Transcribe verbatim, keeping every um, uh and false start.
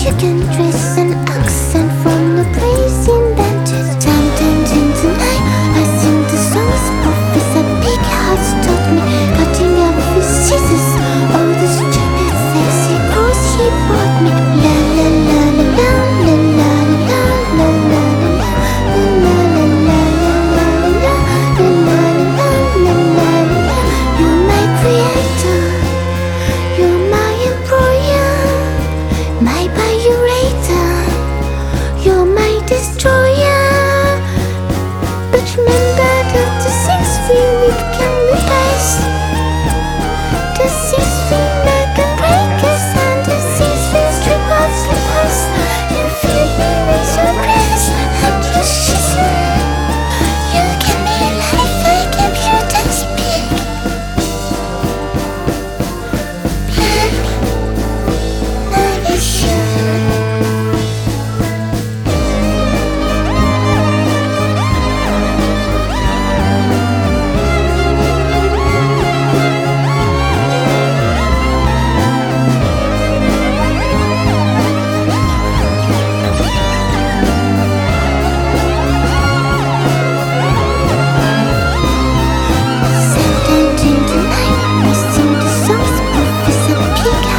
You can trace an accent from the place invented. Time turns into night. I sing the songs Professor Big Hearts taught me. Cutting up with scissors. All the stupid sexy clothes he bought me. La la la la la la la la la la la la la la la la la la la la. You're my creator. You're my employer. My violator, you're my destroyer. But remember that the things we need can replace. The things we make can break us, and the things we strip off slip us. You fill me with your grace and your schism. You give me life, I give you that speak. Love is you. Sometimes in the night, I sing the songs Professor Pig